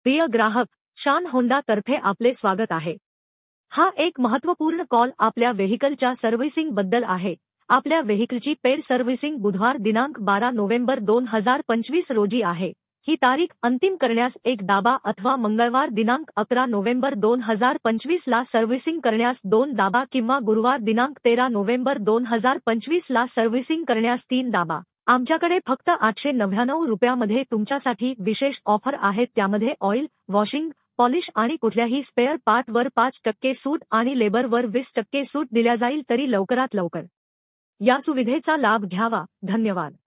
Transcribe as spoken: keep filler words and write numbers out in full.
प्रिय ग्राहक, शान होंडा तर्फे आपले स्वागत आहे. हा एक महत्त्वपूर्ण कॉल आपल्या व्हेइकलच्या सर्व्हिसिंग बद्दल आहे. आपल्या व्हेइकलची पेड सर्व्हिसिंग बुधवार दिनांक बारा नोव्हेंबर दोन हजार पंचवीस रोजी आहे. ही तारीख अंतिम करण्यास एक दाबा अथवा मंगळवार दिनांक अकरा नोव्हेंबर दोन हजार पंचवीस ला सर्व्हिसिंग करण्यास दोन दाबा किंवा गुरुवार दिनांक तेरा नोव्हेंबर दोन हजार पंचवीस ला सर्व्हिसिंग करण्यास तीन दाबा. आमच्याकडे फक्त आठशे नव्याण्णव रुपयामध्ये तुमच्यासाठी विशेष ऑफर आहेत. त्यामध्ये ऑइल, वॉशिंग, पॉलिश आणि कुठल्याही स्पेअर पार्टवर पाच टक्के सूट आणि लेबरवर वीस टक्के सूट दिल्या जाईल. तरी लवकरात लवकर या सुविधेचा लाभ घ्यावा. धन्यवाद.